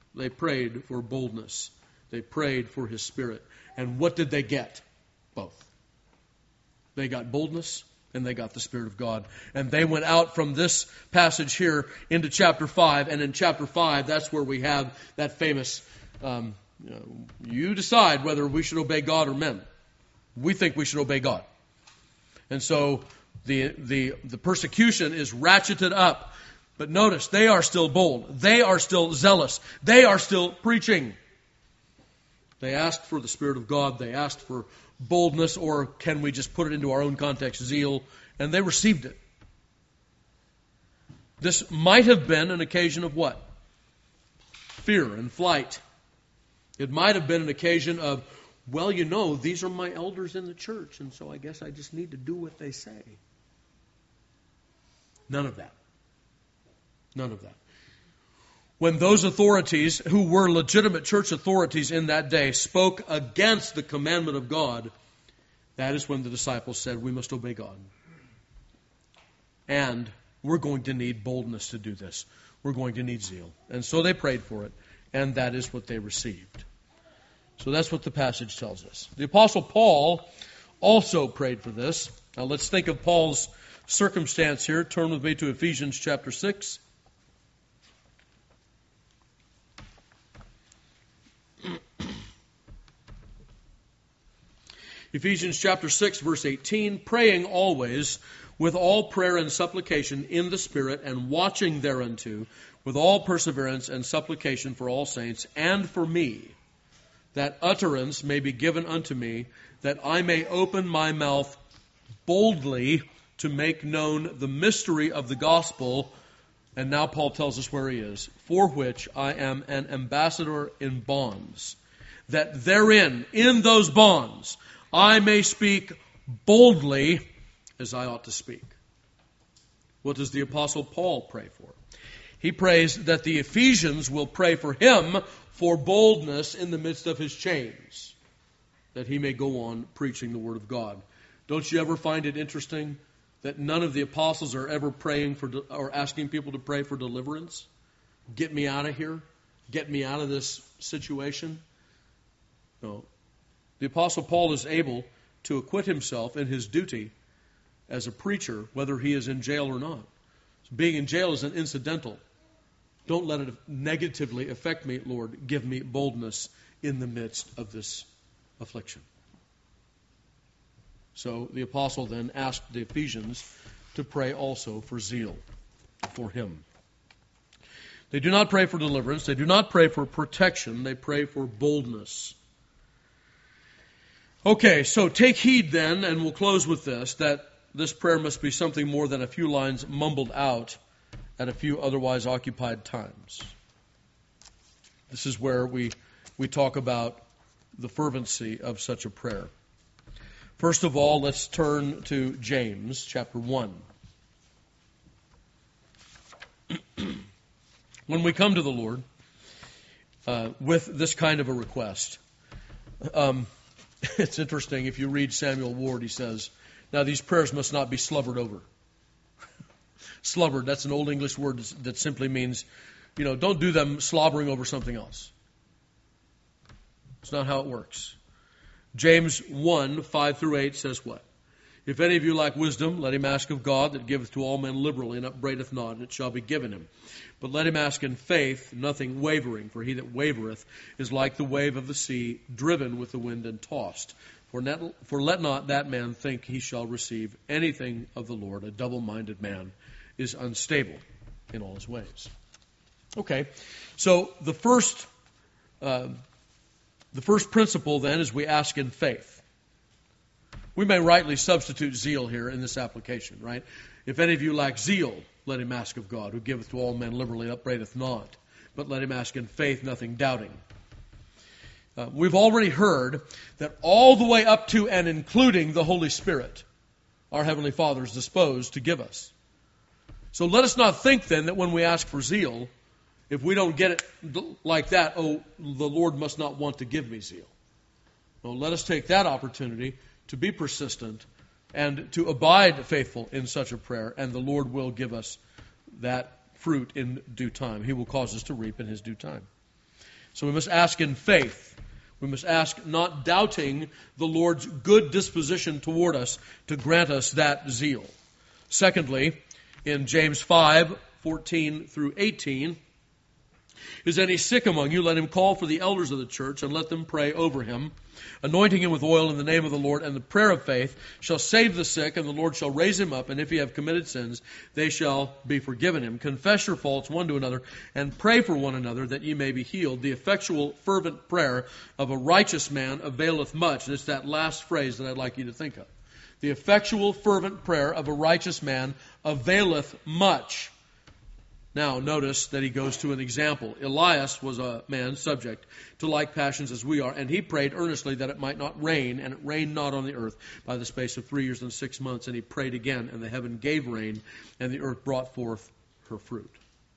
They prayed for boldness. They prayed for His Spirit. And what did they get? Both. They got boldness and they got the Spirit of God. And they went out from this passage here into chapter five. And in chapter five, that's where we have that famous, um, you know, you decide whether we should obey God or men. We think we should obey God. And so the, the, the persecution is ratcheted up. But notice, they are still bold. They are still zealous. They are still preaching. They asked for the Spirit of God. They asked for boldness, or can we just put it into our own context, zeal, and they received it. This might have been an occasion of what? Fear and flight. It might have been an occasion of, well, you know, these are my elders in the church, and so I guess I just need to do what they say. None of that. None of that. When those authorities, who were legitimate church authorities in that day, spoke against the commandment of God, that is when the disciples said, we must obey God. And we're going to need boldness to do this. We're going to need zeal. And so they prayed for it, and that is what they received. So that's what the passage tells us. The Apostle Paul also prayed for this. Now let's think of Paul's circumstance here. Turn with me to Ephesians chapter six. Ephesians chapter six, verse eighteen, praying always with all prayer and supplication in the Spirit, and watching thereunto with all perseverance and supplication for all saints, and for me, that utterance may be given unto me, that I may open my mouth boldly to make known the mystery of the gospel. And now Paul tells us where he is, for which I am an ambassador in bonds, that therein, in those bonds, I may speak boldly as I ought to speak. What does the Apostle Paul pray for? He prays that the Ephesians will pray for him for boldness in the midst of his chains, that he may go on preaching the Word of God. Don't you ever find it interesting that none of the apostles are ever praying for or asking people to pray for deliverance? Get me out of here. Get me out of this situation. No. The Apostle Paul is able to acquit himself in his duty as a preacher, whether he is in jail or not. So being in jail is an incidental. Don't let it negatively affect me, Lord. Give me boldness in the midst of this affliction. So the apostle then asked the Ephesians to pray also for zeal for him. They do not pray for deliverance. They do not pray for protection. They pray for boldness. Okay, so take heed then, and we'll close with this, that this prayer must be something more than a few lines mumbled out at a few otherwise occupied times. This is where we, we talk about the fervency of such a prayer. First of all, let's turn to James chapter one. When we come to the Lord uh, with this kind of a request, um, it's interesting. If you read Samuel Ward, he says, now these prayers must not be slubbered over. Slubbered, that's an old English word that simply means, you know, don't do them slobbering over something else. It's not how it works. James one, five through eight says what? If any of you lack wisdom, let him ask of God that giveth to all men liberally and upbraideth not, and it shall be given him. But let him ask in faith, nothing wavering, for he that wavereth is like the wave of the sea, driven with the wind and tossed. For, net, for let not that man think he shall receive anything of the Lord. A double-minded man is unstable in all his ways. Okay, so the first, uh, the first principle then is we ask in faith. We may rightly substitute zeal here in this application, right? If any of you lack zeal, let him ask of God, who giveth to all men liberally, upbraideth not. But let him ask in faith, nothing doubting. Uh, we've already heard that all the way up to and including the Holy Spirit, our Heavenly Father is disposed to give us. So let us not think then that when we ask for zeal, if we don't get it like that, oh, the Lord must not want to give me zeal. No, let us take that opportunity to be persistent and to abide faithful in such a prayer, and the Lord will give us that fruit in due time. He will cause us to reap in His due time. So we must ask in faith. We must ask not doubting the Lord's good disposition toward us to grant us that zeal. Secondly, in James five, fourteen through eighteen, is any sick among you? Let him call for the elders of the church and let them pray over him, anointing him with oil in the name of the Lord. And the prayer of faith shall save the sick, and the Lord shall raise him up. And if he have committed sins, they shall be forgiven him. Confess your faults one to another, and pray for one another, that ye may be healed. The effectual, fervent prayer of a righteous man availeth much. And it's that last phrase that I'd like you to think of. The effectual, fervent prayer of a righteous man availeth much. Now, notice that he goes to an example. Elias was a man subject to like passions as we are, and he prayed earnestly that it might not rain, and it rained not on the earth by the space of three years and six months. And he prayed again, and the heaven gave rain, and the earth brought forth her fruit.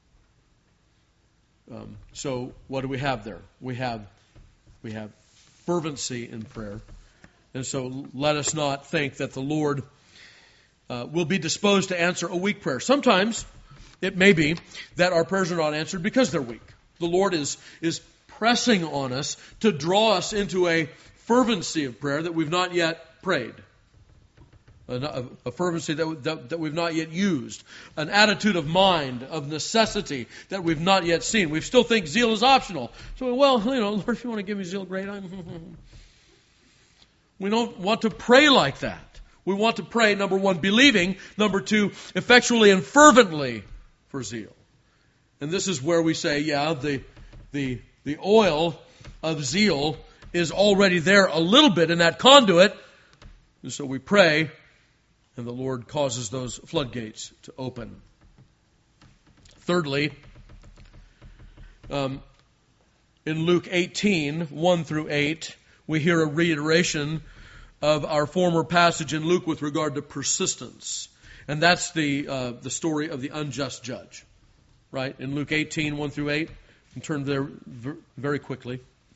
Um, so, what do we have there? We have, we have fervency in prayer. And so, let us not think that the Lord uh, will be disposed to answer a weak prayer. Sometimes it may be that our prayers are not answered because they're weak. The Lord is, is pressing on us to draw us into a fervency of prayer that we've not yet prayed. A, a fervency that, that, that we've not yet used. An attitude of mind, of necessity that we've not yet seen. We still think zeal is optional. So, well, you know, Lord, if you want to give me zeal, great. I'm we don't want to pray like that. We want to pray, number one, believing. Number two, effectually and fervently for zeal. And this is where we say, yeah, the the the oil of zeal is already there a little bit in that conduit. And so we pray, and the Lord causes those floodgates to open. Thirdly, um, in Luke eighteen, one through eight, we hear a reiteration of our former passage in Luke with regard to persistence. And that's the uh, the story of the unjust judge, right? In Luke eighteen, one through eight. And turn there very quickly.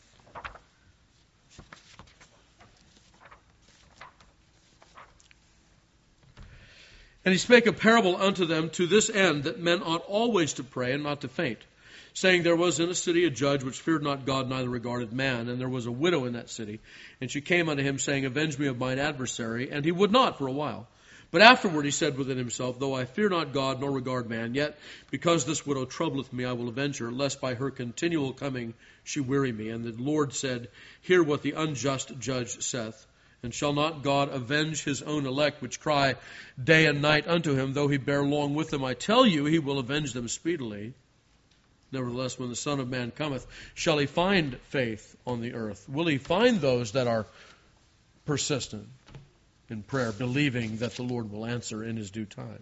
And he spake a parable unto them to this end, that men ought always to pray and not to faint, saying, there was in a city a judge which feared not God, neither regarded man. And there was a widow in that city. And she came unto him, saying, avenge me of mine adversary. And he would not for a while. But afterward he said within himself, though I fear not God, nor regard man, yet because this widow troubleth me, I will avenge her, lest by her continual coming she weary me. And the Lord said, hear what the unjust judge saith. And shall not God avenge his own elect, which cry day and night unto him, though he bear long with them? I tell you, he will avenge them speedily. Nevertheless, when the Son of Man cometh, shall he find faith on the earth? Will he find those that are persistent in prayer, believing that the Lord will answer in his due time?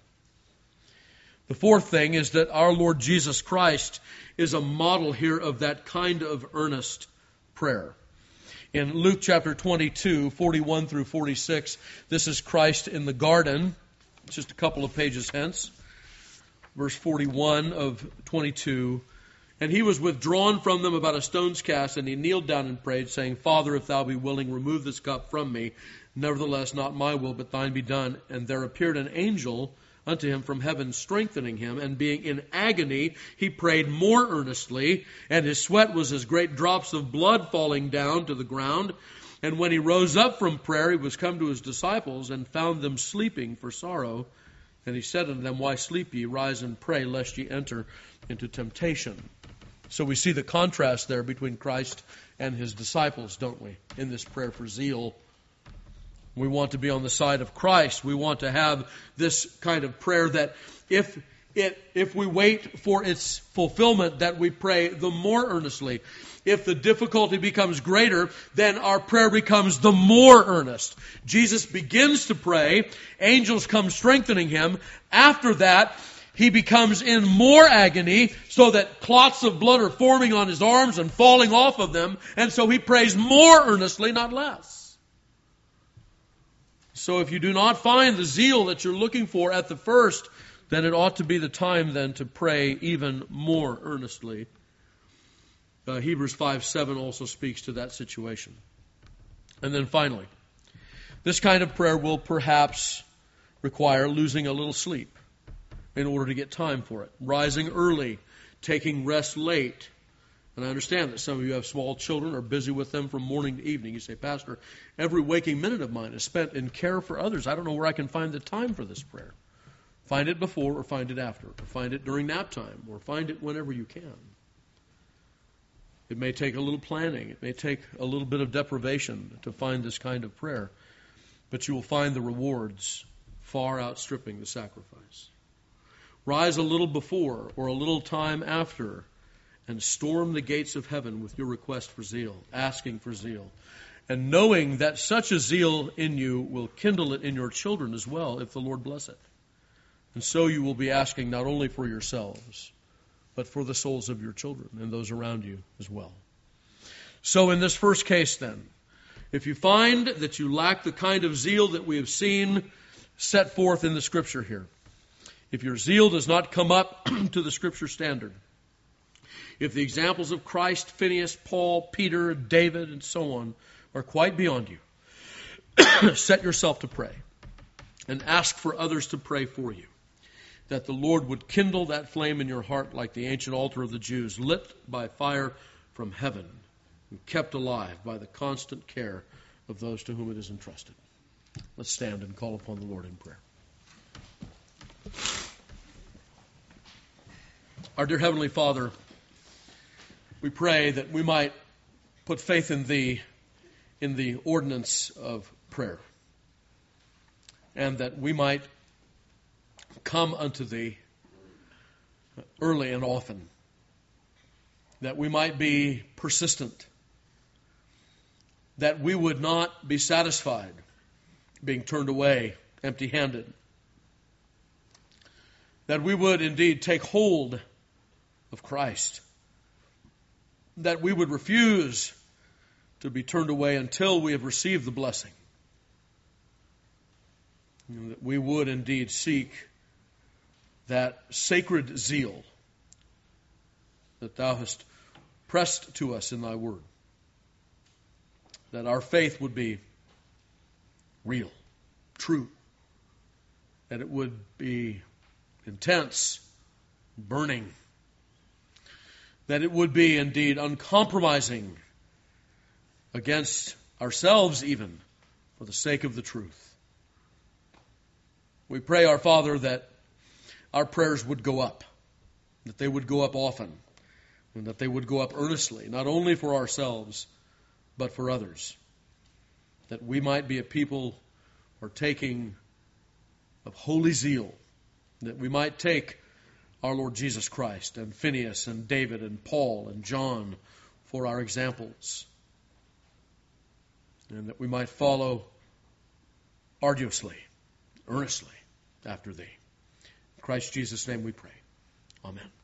The fourth thing is that our Lord Jesus Christ is a model here of that kind of earnest prayer. In Luke chapter twenty-two, forty-one through forty-six, this is Christ in the garden, just a couple of pages hence. Verse forty-one of twenty-two, and he was withdrawn from them about a stone's cast, and he kneeled down and prayed, saying, Father, if thou be willing, remove this cup from me. Nevertheless, not my will, but thine be done. And there appeared an angel unto him from heaven, strengthening him. And being in agony, he prayed more earnestly, and his sweat was as great drops of blood falling down to the ground. And when he rose up from prayer, he was come to his disciples, and found them sleeping for sorrow. And he said unto them, why sleep ye? Rise and pray, lest ye enter into temptation. So we see the contrast there between Christ and his disciples, don't we, in this prayer for zeal. We want to be on the side of Christ. We want to have this kind of prayer that if it, if we wait for its fulfillment, that we pray the more earnestly. If the difficulty becomes greater, then our prayer becomes the more earnest. Jesus begins to pray. Angels come strengthening him. After that, he becomes in more agony, so that clots of blood are forming on his arms and falling off of them. And so he prays more earnestly, not less. So if you do not find the zeal that you're looking for at the first, then it ought to be the time then to pray even more earnestly. Uh, Hebrews five seven also speaks to that situation. And then finally, this kind of prayer will perhaps require losing a little sleep in order to get time for it. Rising early, taking rest late, And I understand that some of you have small children, are busy with them from morning to evening. You say, Pastor, every waking minute of mine is spent in care for others. I don't know where I can find the time for this prayer. Find it before or find it after, or find it during nap time, or find it whenever you can. It may take a little planning. It may take a little bit of deprivation to find this kind of prayer, but you will find the rewards far outstripping the sacrifice. Rise a little before or a little time after and storm the gates of heaven with your request for zeal, asking for zeal, and knowing that such a zeal in you will kindle it in your children as well, if the Lord bless it. And so you will be asking not only for yourselves, but for the souls of your children and those around you as well. So in this first case then, if you find that you lack the kind of zeal that we have seen set forth in the Scripture here, if your zeal does not come up to the Scripture standard, if the examples of Christ, Phineas, Paul, Peter, David, and so on are quite beyond you, set yourself to pray and ask for others to pray for you, that the Lord would kindle that flame in your heart like the ancient altar of the Jews, lit by fire from heaven and kept alive by the constant care of those to whom it is entrusted. Let's stand and call upon the Lord in prayer. Our dear Heavenly Father, we pray that we might put faith in Thee in the ordinance of prayer, and that we might come unto Thee early and often, that we might be persistent, that we would not be satisfied being turned away empty-handed, that we would indeed take hold of Christ, that we would refuse to be turned away until we have received the blessing, and that we would indeed seek that sacred zeal that Thou hast pressed to us in Thy Word, that our faith would be real, true, that it would be intense, burning, that it would be indeed uncompromising against ourselves even for the sake of the truth. We pray, our Father, that our prayers would go up, that they would go up often, and that they would go up earnestly, not only for ourselves, but for others, that we might be a people partaking of holy zeal, that we might take our Lord Jesus Christ and Phineas and David and Paul and John for our examples, and that we might follow arduously, earnestly after Thee. In Christ Jesus' name we pray. Amen.